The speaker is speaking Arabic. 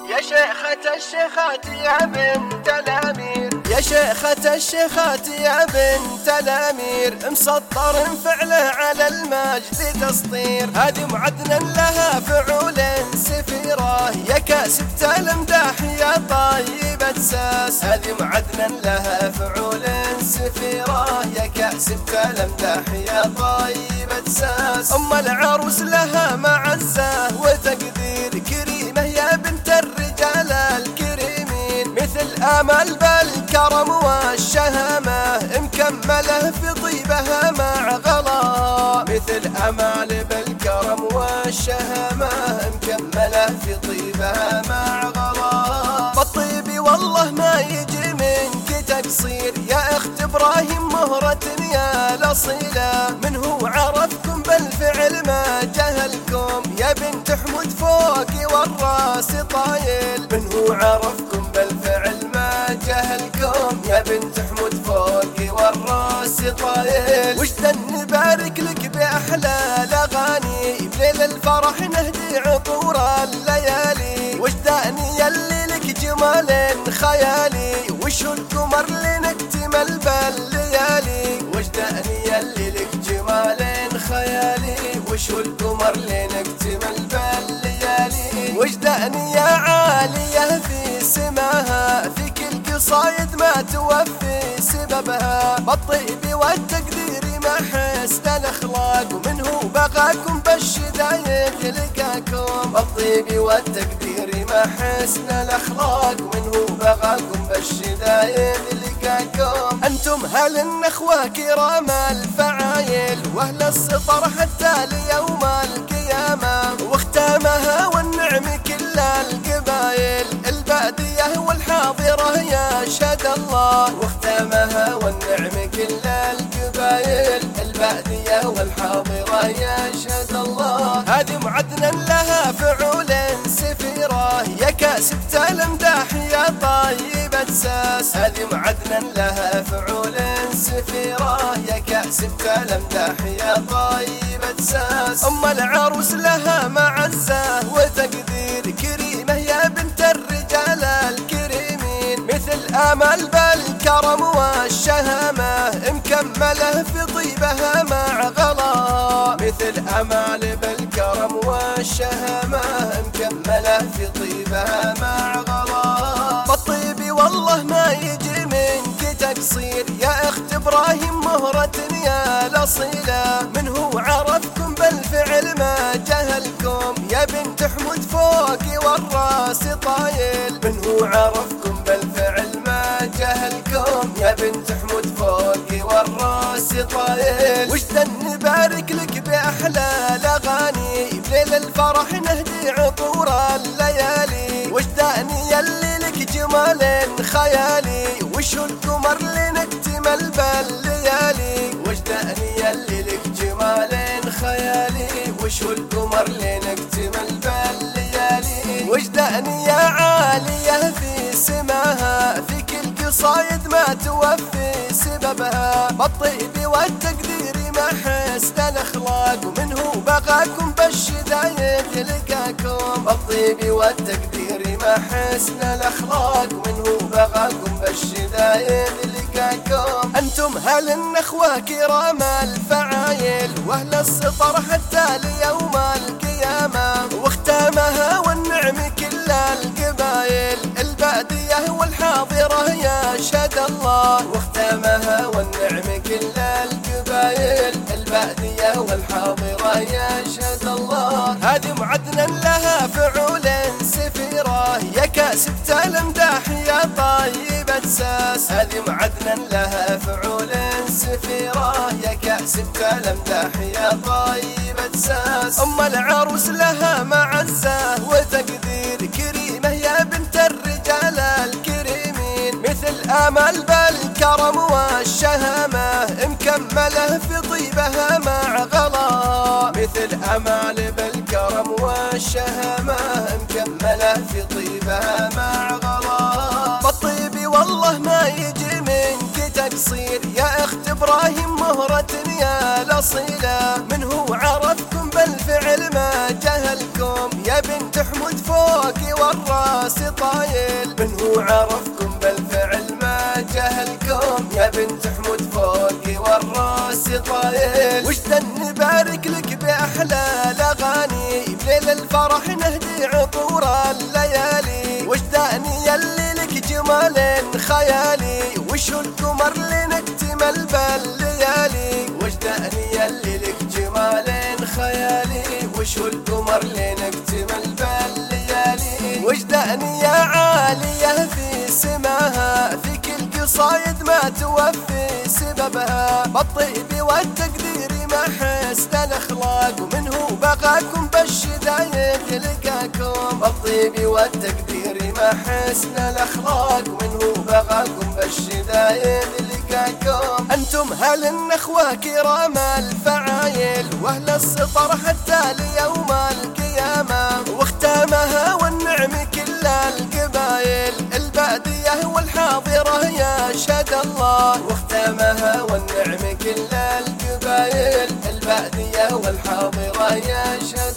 يا شيخة الشيخات يا بنت الأمير، يا شيخة الشيخات يا بنت الأمير، مسطر فعله على المجد تسطير، هذه معدنا لها فعول سفيرة، يا كاسبة المداح يا طيبة ساس، هذه معدنا لها فعول سفيرة، يا كاسبة المداح يا طيبة ساس، أم العروس لها معزة وتقدير، كريمة يا بنت الرجال الكريمين، مثل آمال بالكرم والشهامة، مكملة في طيبها مع غلا، مثل آمال بالكرم والشهامة، مكملة في طيبها مع غلا، بالطيب والله ما يجي منك تقصير، يا اخت ابراهيم مهرة يا الاصيلة، من هو عرفكم بالفعل ما جهلكم، يا بنت حمود فوقي والراس طايل، من هو عرفكم بالفعل ما جهلكم، يا بنت حمود فوقي والراس طايل، وجدا نبارك لك باحلى الاغاني، بليل الفرح نهدي عطور الليالي، وجداني يلي لك جمال خيالي، وشو القمر لنكتمل بالليالي، وجداني يلي لك جمال خيالي، وشو القمر لنكتمل بالليالي، وجداني يا عالية في سماها، في كل قصايد ما توفي سببها، بالطيب والتقدير ما حسن الاخلاق، ومنه بغاكم بالشدايد لقاكم، بالطيب والتقدير ما حسن الاخلاق، ومنه بغاكم بالشدايد لقاكم، انتم هل النخوة كرام الفعايل، واهل السطر حتى ليوم القيامة، واختامها والنعم كل القبايل، البادية والحاضرة يشهد الله، واختامها والنعم كل القبايل، البادية والحاضرة يشهد الله، هذه معدنا لها فعول سفيرة، يا كاسبة المداح يا طيبة ساس، هذه معدنا لها فعول سفيرة، يا كاسبة المداح يا طيبة ساس، أم العروس لها معزة وتقدير، كريمة يا بنت الرجال الكريمين، مثل آمال بالكرم والشهامة، مكملة في طيبها مع غلا، مثل آمال بالكرم والشهامة، مكملة في طيبها مع غلا، بالطيب والله ما يجي منك تقصير، يا اخت ابراهيم مهرة يا الاصيلة، من هو عرفكم بالفعل ما جهلكم، يا بنت حمود فوقي والراس طايل، من هو عرفكم بالفعل ما جهلكم، يا بنت حمود فوقي والراس طايل، وجدا نبارك لك باحلى الاغاني، بليل الفرح نهدي عطور الليالي، وجداني يلي لك جمال خيالي، وشو القمر لنكتمل بالليالي، وجداني يلي لك جمال خيالي، وشو القمر لنكتمل بالليالي، وجداني يا عالية في سماها، في كل قصايد ما توفي سببها، بالطيب والتقدير ما حسن الاخلاق، ومنه بغاكم بالشدايد لقاكم، بالطيب والتقدير ما حسن الاخلاق، ومنه بغاكم بالشدايد لقاكم، انتم هل النخوة كرام الفعايل، واهل السطر حتى ليوم القيامة، واختامها والنعم كل القبايل، البادية والحاضرة يشهد الله، واختامها والنعم كل القبايل، البادية والحاضرة يشهد الله، هذه معدنا لها فعول سفيرة، يا كاسبة المداح يا طيبة ساس، هذه معدنا لها فعول سفيرة، يا كاسبة المداح يا طيبة ساس، أم العروس لها معزة وتقدير، كريمة يا بنت الرجال الكريمين، مثل آمال بالكرم والشهامة، مكملة في طيبها مع غلا، مثل آمال بالكرم والشهامة، مكملة في طيبها مع غلا، بالطيب والله ما يجي منك تقصير، يا اخت ابراهيم مهرة يا الاصيلة، من هو عرفكم بالفعل ما جهلكم، يا بنت حمود فوقي والراس وعرفكم بالفعل ما جهلكم، يا بنت حمود فوقي والراس طايل. وجدا نبارك لك بأحلى الأغاني، بليل الفرح نهدي عطور الليالي. وجداني يلي لك جمال خيالي، وشو القمر لنكتمل بالليالي. وجداني يلي لك جمال خيالي، وشو القمر لنكتمل بالليالي. وجداني يا عالية في سماها، في كل قصايد ما توفي سببها. بالطيب والتقدير ما حسن الأخلاق، ومنه بقاكم بالشدايد لقاكم. بالطيب والتقدير ما حسن الأخلاق، ومنه بقاكم بالشدايد لقاكم. أنتم هل النخوة كرام الفعايل، وأهل السطر حتى ليوم القيامة. واختامها والنعم كل القبايل، البادية والحاضرة يا شهد الله. واختامها والنعم كل القبايل، البادية والحاضرة يا شهد